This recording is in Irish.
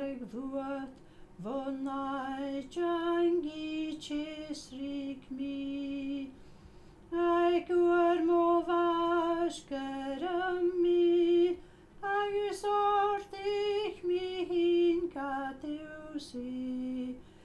ag vuat vonai jangi chisrik mi. Ag ur movash garami, ag sortik mi hin kateusi.